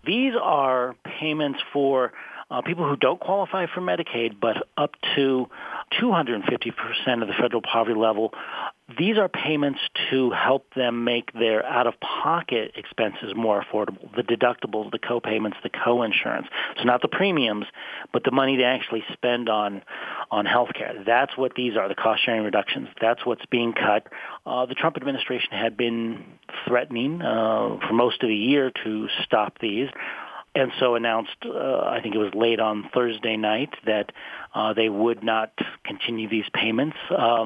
These are payments for people who don't qualify for Medicaid, but up to 250% of the federal poverty level. These are payments to help them make their out-of-pocket expenses more affordable, the deductibles, the co-payments, the co-insurance. So not the premiums, but the money they actually spend on health care. That's what these are, the cost-sharing reductions. That's what's being cut. The Trump administration had been threatening for most of the year to stop these. And so announced, I think it was late on Thursday night, that they would not continue these payments.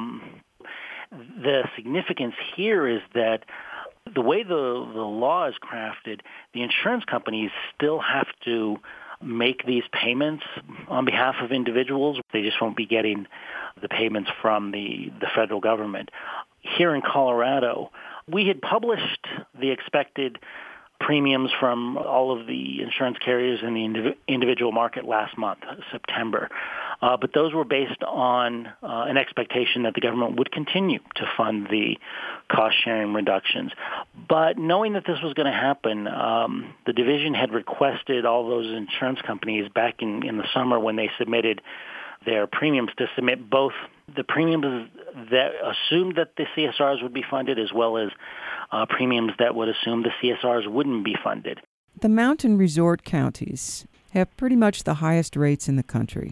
The significance here is that the way the law is crafted, the insurance companies still have to make these payments on behalf of individuals. They just won't be getting the payments from the federal government. Here in Colorado, we had published the expected premiums from all of the insurance carriers in the individual market last month, September. But those were based on an expectation that the government would continue to fund the cost-sharing reductions. But knowing that this was going to happen, the division had requested all those insurance companies back in the summer when they submitted their premiums to submit both the premiums that assumed that the CSRs would be funded as well as premiums that would assume the CSRs wouldn't be funded. The mountain resort counties have pretty much the highest rates in the country.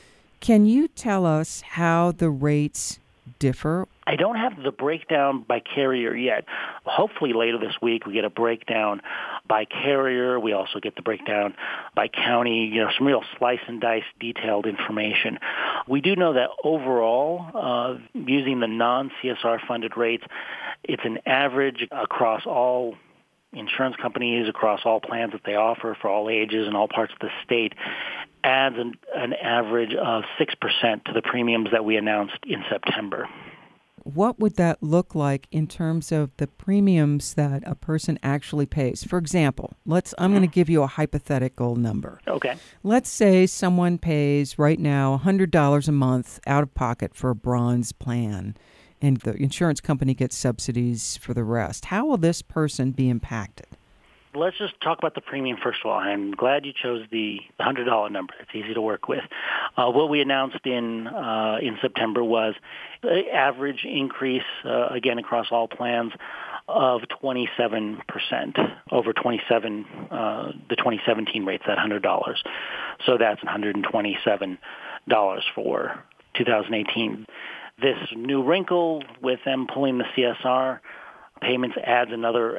Can you tell us how the rates differ? I don't have the breakdown by carrier yet. Hopefully later this week we get a breakdown by carrier. We also get the breakdown by county, some real slice and dice detailed information. We do know that overall, using the non-CSR funded rates, it's an average across all insurance companies, across all plans that they offer for all ages and all parts of the state, adds an average of 6% to the premiums that we announced in September. What would that look like in terms of the premiums that a person actually pays? For example, I'm going to give you a hypothetical number. Okay. Let's say someone pays right now $100 a month out of pocket for a bronze plan, and the insurance company gets subsidies for the rest. How will this person be impacted? Let's just talk about the premium first of all. I'm glad you chose the $100 number. It's easy to work with. What we announced in September was an average increase, again, across all plans of 27% over the 2017 rates, that $100. So that's $127 for 2018. This new wrinkle with them pulling the CSR payments adds another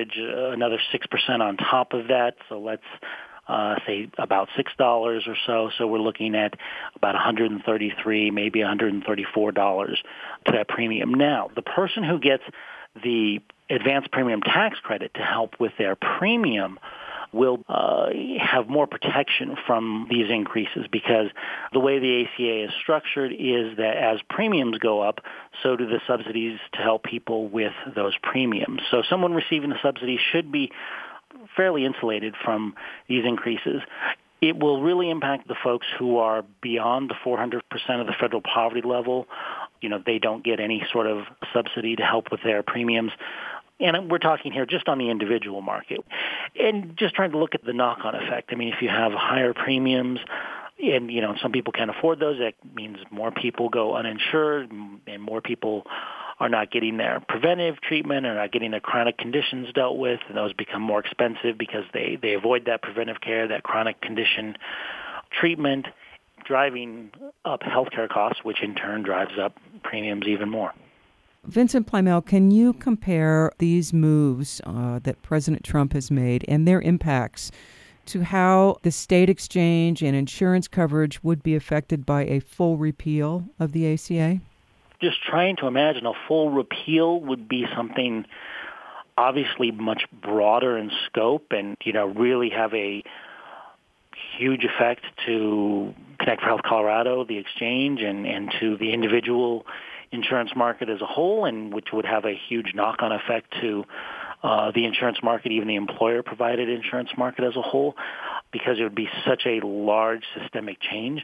6% on top of that. So let's say about $6 or so. So we're looking at about $133, maybe $134 to that premium. Now, the person who gets the advanced premium tax credit to help with their premium will have more protection from these increases, because the way the ACA is structured is that as premiums go up, so do the subsidies to help people with those premiums. So someone receiving the subsidy should be fairly insulated from these increases. It will really impact the folks who are beyond the 400% of the federal poverty level. They don't get any sort of subsidy to help with their premiums. And we're talking here just on the individual market. And just trying to look at the knock-on effect. I mean, if you have higher premiums and, some people can't afford those, that means more people go uninsured and more people are not getting their preventive treatment or not getting their chronic conditions dealt with, and those become more expensive because they avoid that preventive care, that chronic condition treatment, driving up healthcare costs, which in turn drives up premiums even more. Vincent Plymell, can you compare these moves that President Trump has made and their impacts to how the state exchange and insurance coverage would be affected by a full repeal of the ACA? Just trying to imagine a full repeal would be something obviously much broader in scope and, really have a huge effect to Connect for Health Colorado, the exchange, and to the individual insurance market as a whole, and which would have a huge knock-on effect to the insurance market, even the employer-provided insurance market as a whole, because it would be such a large systemic change.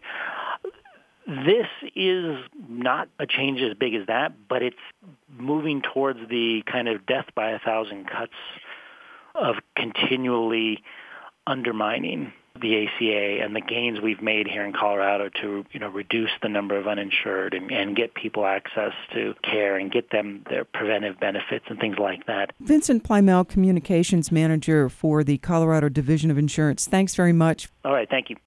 This is not a change as big as that, but it's moving towards the kind of death by 1,000 cuts of continually undermining the ACA and the gains we've made here in Colorado to, reduce the number of uninsured and get people access to care and get them their preventive benefits and things like that. Vincent Plymell, Communications Manager for the Colorado Division of Insurance, thanks very much. All right, thank you.